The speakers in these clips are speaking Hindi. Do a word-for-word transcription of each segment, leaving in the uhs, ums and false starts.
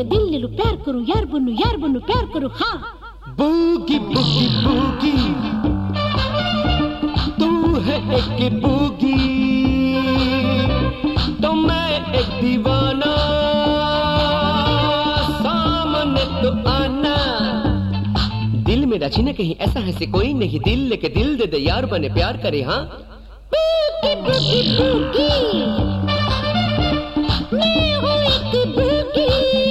के दिल ले लो प्यार करूं यार बनूं यार बनूं प्यार करूं हाँ। बूगी बूगी बूगी तू है एक बूगी तो मैं एक दीवाना सामने तो आना। दिल मेरा छीना कहीं ऐसा है से कोई नहीं दिल लेके दिल दे दे यार बने प्यार करे हाँ। बूगी बूगी बूगी मैं हूँ एक बूगी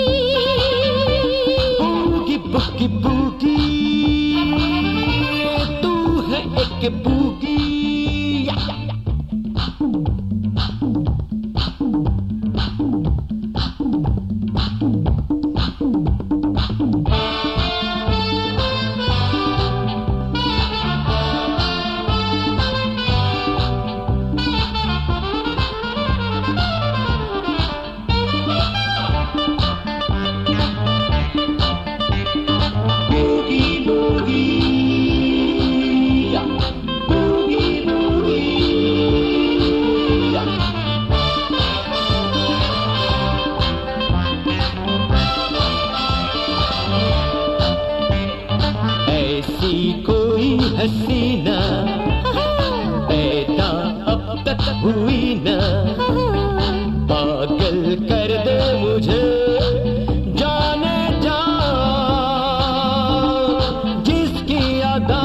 बूगी बूगी बूगी तू है एक बूगी। कोई हसीना पैदा अब तक हुई ना पागल कर दे मुझे जाने जा जिसकी अदा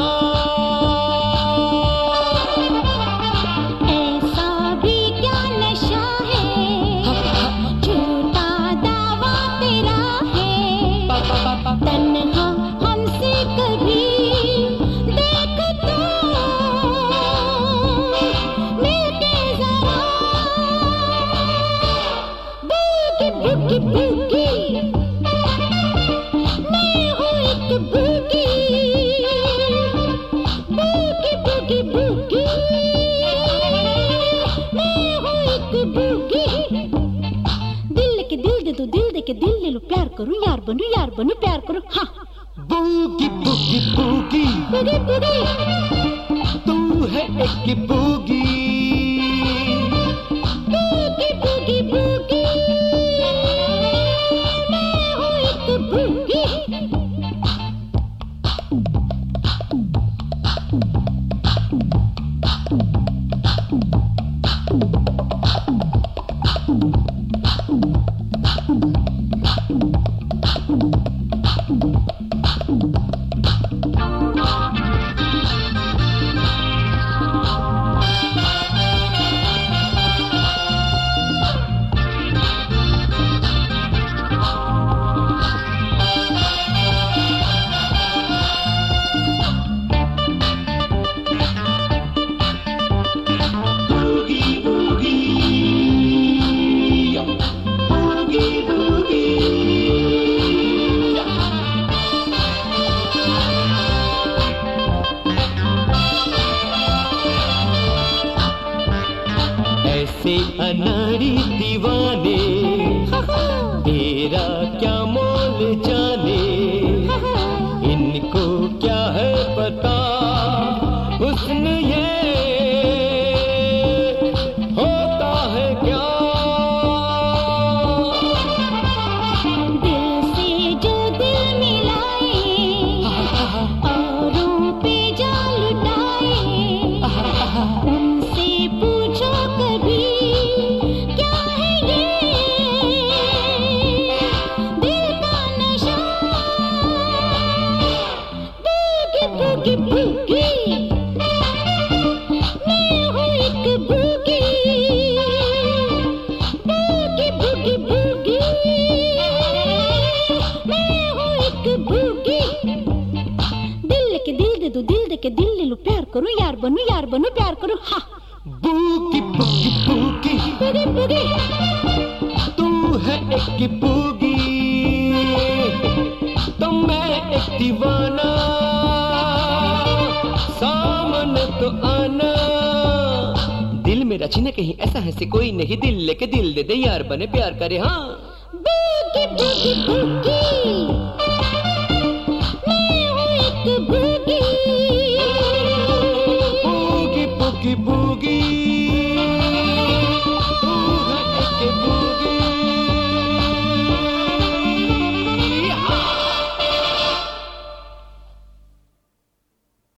ऐसा भी क्या नशा है झूठा दावा तेरा है तन्हा हमसे कभी बूगी बूगी मैं हूँ एक बूगी बूगी बूगी बूगी मैं हूँ एक बूगी। दिल के दिल दे दो दिल दे के दिल ले लो प्यार करूं यार बनूं यार बनूं प्यार करूं हाँ। Boogie boogie boogie boogie boogie तू है एक बूगी बूगी बूगी बूगी ऐसे अनाड़ी दीवाने तेरा क्या मोल जाने इनको क्या है पता हुस्न ये होता है क्या। दिल से जो दिल मिलाए औरों पे जाल लुटाए उनसे पूछो कभी क्या है ये दिल का नशा। बूगी बूगी बूगी मैं हूँ एक बूगी बूगी बूगी बूगी मैं हूँ एक बूगी। दिल के दिल दे दो दिल दे के दिल ले लो प्यार करूं यार बनूं यार बनूं प्यार करूं हाँ। Boogie boogie boogie boogie boogie तू है एक बूगी तो मैं एक दीवाना सामने तो आना। दिल मेरा छीना कहीं ऐसा है से कोई नहीं दिल लेके दिल दे दे यार बने प्यार करे हाँ। बूगी बूगी बूगी मैं हूँ एक बूगी बूगी बूगी बूगी